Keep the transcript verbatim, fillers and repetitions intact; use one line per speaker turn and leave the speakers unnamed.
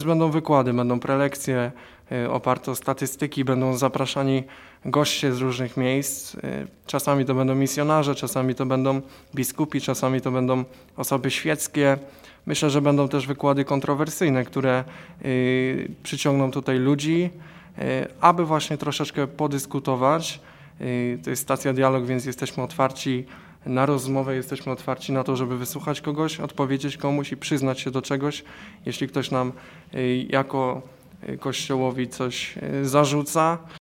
Będą wykłady, będą prelekcje oparte o statystyki, będą zapraszani goście z różnych miejsc. Czasami to będą misjonarze, czasami to będą biskupi, czasami to będą osoby świeckie. Myślę, że będą też wykłady kontrowersyjne, które przyciągną tutaj ludzi, aby właśnie troszeczkę podyskutować. To jest stacja Dialog, więc jesteśmy otwarci na rozmowę, jesteśmy otwarci na to, żeby wysłuchać kogoś, odpowiedzieć komuś i przyznać się do czegoś. Jeśli ktoś nam jako Kościołowi coś zarzuca,